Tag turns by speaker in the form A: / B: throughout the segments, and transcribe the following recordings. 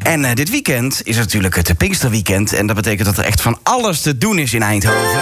A: En dit weekend is natuurlijk het Pinksterweekend. En dat betekent dat er echt van alles te doen is in Eindhoven.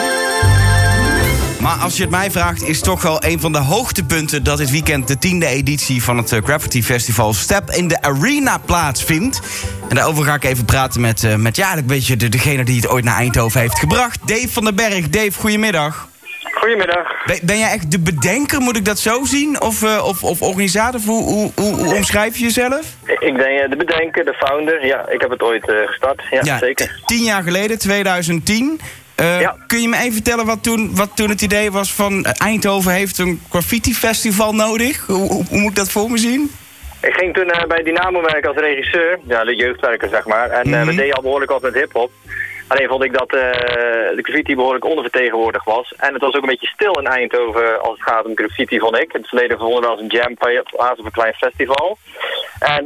A: Maar als je het mij vraagt, is toch wel een van de hoogtepunten dat dit weekend de 10e editie van het Graffiti Festival Step in the Arena plaatsvindt. En daarover ga ik even praten met eigenlijk een beetje degene die het ooit naar Eindhoven heeft gebracht. Dave van den Berg. Dave, goedemiddag.
B: Goedemiddag.
A: Ben jij echt de bedenker, moet ik dat zo zien? Of organisator? Hoe omschrijf je jezelf?
B: Ik ben de bedenker, de founder. Ja, ik heb het ooit gestart. Ja, zeker.
A: 10 jaar geleden, 2010. Kun je me even vertellen wat toen het idee was van Eindhoven heeft een graffiti-festival nodig? Hoe moet ik dat voor me zien?
B: Ik ging toen bij Dynamo werken als regisseur. Ja, de jeugdwerker, zeg maar. En we deden al behoorlijk wat met hiphop. Alleen vond ik dat de graffiti behoorlijk ondervertegenwoordigd was. En het was ook een beetje stil in Eindhoven als het gaat om graffiti, vond ik. In het verleden vonden we als een jam plaats of een klein festival. En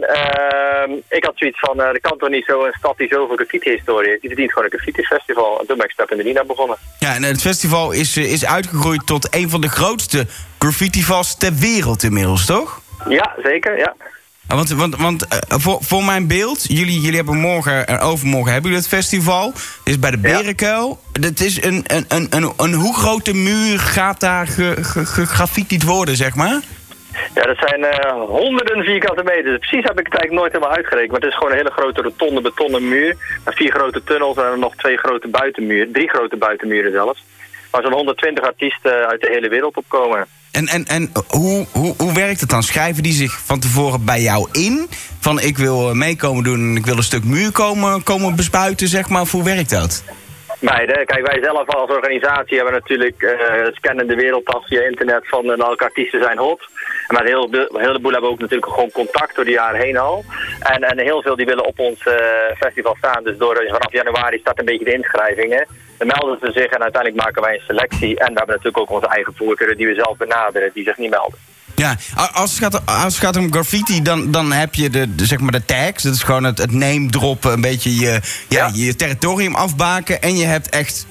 B: ik had zoiets van, er kan toch niet zo een stad die zoveel graffiti-historie heeft. Die verdient gewoon een graffiti-festival. En toen ben ik Step in the Arena begonnen. Ja,
A: en het festival is uitgegroeid tot een van de grootste graffitivals ter wereld inmiddels, toch?
B: Ja, zeker, ja.
A: Want voor mijn beeld, jullie hebben morgen en overmorgen hebben jullie het festival. Het is bij de Berenkuil. Het is een hoe grote muur gaat daar gegraffitied worden, zeg maar?
B: Ja, dat zijn honderden vierkante meters. Precies heb ik het eigenlijk nooit helemaal uitgerekend. Maar het is gewoon een hele grote rotonde betonnen muur. 4 grote tunnels en nog 2 grote buitenmuren. 3 grote buitenmuren zelfs. Waar zo'n 120 artiesten uit de hele wereld op komen.
A: En hoe werkt het dan? Schrijven die zich van tevoren bij jou in? Van ik wil meekomen doen, ik wil een stuk muur komen bespuiten, zeg maar. Of hoe werkt dat?
B: Beide. Kijk, wij zelf als organisatie hebben natuurlijk scannen de wereld af via internet van welke artiesten zijn hot. En met een heleboel hebben we ook natuurlijk gewoon contact door de jaren heen al. En heel veel die willen op ons festival staan. Dus vanaf januari start een beetje de inschrijvingen. Dan melden ze zich en uiteindelijk maken wij een selectie. En we hebben natuurlijk ook onze eigen voorkeuren die we zelf benaderen, die zich niet melden.
A: Ja, als het gaat om graffiti, dan heb je zeg maar de tags. Dat is gewoon het name droppen, een beetje je territorium afbaken. En je hebt echt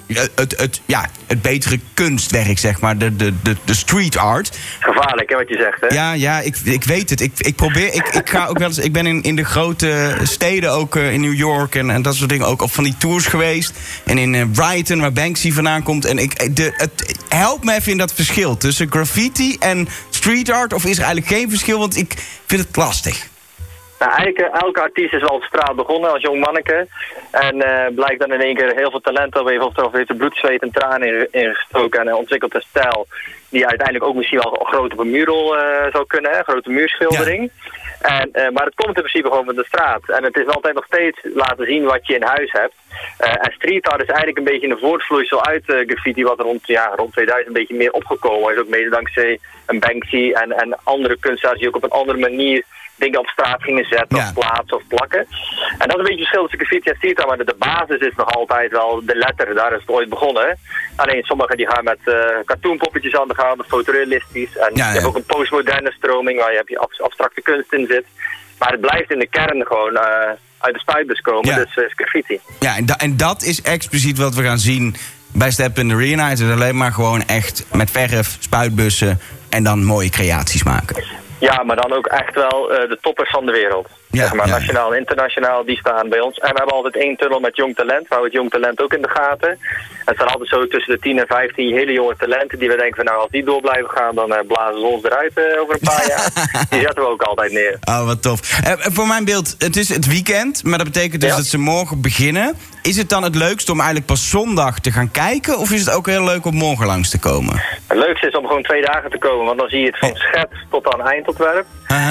A: het betere kunstwerk, zeg maar, de street art.
B: Gevaarlijk, hè, wat je zegt, hè?
A: Ja, ik weet het. Ik ga ook wel eens. Ik ben in de grote steden, ook in New York en dat soort dingen, ook op van die tours geweest. En in Brighton, waar Banksy vandaan komt. En het helpt me even in dat verschil tussen graffiti en street art, of is er eigenlijk geen verschil? Want ik vind het lastig.
B: Nou, eigenlijk elke artiest is wel op straat begonnen als jong manneke. En blijkt dan in één keer heel veel talent te hebben. Of heeft er bloed, zweet en tranen ingestoken. En ontwikkelt een stijl die uiteindelijk ook misschien wel groot op een mural zou kunnen. Een grote muurschildering. Ja. Maar het komt in principe gewoon van de straat. En het is altijd nog steeds laten zien wat je in huis hebt. En street art is eigenlijk een beetje een voortvloeisel uit graffiti, wat er rond 2000 een beetje meer opgekomen is. Ook mede dankzij een Banksy en andere kunstenaars die ook op een andere manier dingen op straat gingen zetten, of plaatsen of plakken. En dat is een beetje het verschil tussen graffiti en street art, maar de basis is nog altijd wel de letter, daar is het ooit begonnen. Alleen sommigen die gaan met cartoonpoppetjes aan de gang, fotorealistisch. En je hebt ook een postmoderne stroming waar je abstracte kunst in zit. Maar het blijft in de kern gewoon uit de spuitbus komen, dus graffiti. Ja,
A: en dat is expliciet wat we gaan zien bij Step in the Arena. Het is alleen maar gewoon echt met verf, spuitbussen en dan mooie creaties maken.
B: Ja, maar dan ook echt wel de toppers van de wereld. Zeg maar, nationaal en internationaal, die staan bij ons. En we hebben altijd 1 tunnel met jong talent. We houden het jong talent ook in de gaten. En het staan altijd zo tussen de 10 en 15 hele jonge talenten die we denken van nou, als die door blijven gaan, dan blazen ze ons eruit over een paar jaar. Die zetten we ook altijd neer.
A: Oh, wat tof. Voor mijn beeld, het is het weekend, maar dat betekent dus dat ze morgen beginnen. Is het dan het leukste om eigenlijk pas zondag te gaan kijken? Of is het ook heel leuk om morgen langs te komen?
B: Het leukste is om gewoon 2 dagen te komen, want dan zie je het van schets tot aan eindontwerp.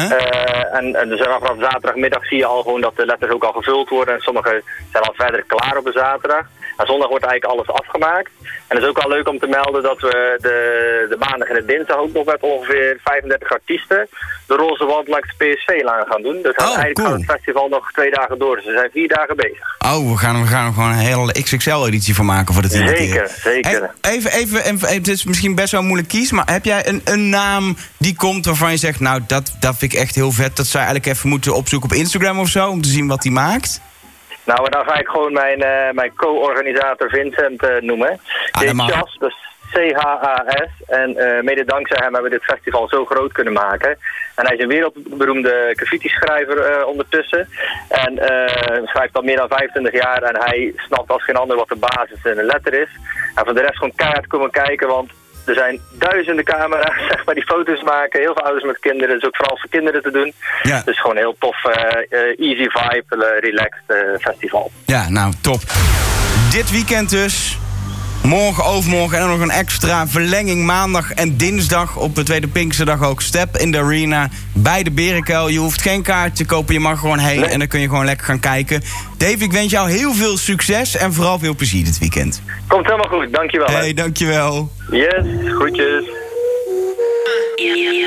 B: En dus vanaf zaterdagmiddag zie je al gewoon dat de letters ook al gevuld worden. En sommige zijn al verder klaar op de zaterdag. En zondag wordt eigenlijk alles afgemaakt. En het is ook wel leuk om te melden dat we de maandag en de dinsdag ook nog met ongeveer 35 artiesten de roze wand langs de PSV-laan gaan doen. Dus eigenlijk gaat het festival nog 2 dagen door. Dus we zijn 4 dagen bezig.
A: Oh, we gaan er gewoon een hele XXL-editie van maken voor de 10e keer.
B: Zeker.
A: Even, het is misschien best wel moeilijk kiezen, maar heb jij een naam die komt waarvan je zegt, nou, dat vind ik echt heel vet. Dat zou je eigenlijk even moeten opzoeken op Instagram of zo, om te zien wat hij maakt?
B: Nou, dan ga ik gewoon mijn co-organisator Vincent noemen. Die heet Chas, dus CHAS. En mede dankzij hem hebben we dit festival zo groot kunnen maken. En hij is een wereldberoemde graffiti-schrijver ondertussen. En schrijft al meer dan 25 jaar. En hij snapt als geen ander wat de basis in een letter is. En voor de rest gewoon keihard komen kijken, want er zijn duizenden camera's, zeg maar, die foto's maken. Heel veel ouders met kinderen. Het is ook vooral voor kinderen te doen. Ja. Dus gewoon een heel tof, easy vibe, relaxed festival.
A: Ja, nou, top. Dit weekend dus. Morgen, overmorgen en dan nog een extra verlenging maandag en dinsdag op de tweede Pinksterdag ook. Step in the Arena bij de Berenkuil. Je hoeft geen kaart te kopen, je mag gewoon heen en dan kun je gewoon lekker gaan kijken. Dave, ik wens jou heel veel succes en vooral veel plezier dit weekend.
B: Komt helemaal goed, dankjewel.
A: Hey, dankjewel.
B: Yes, groetjes.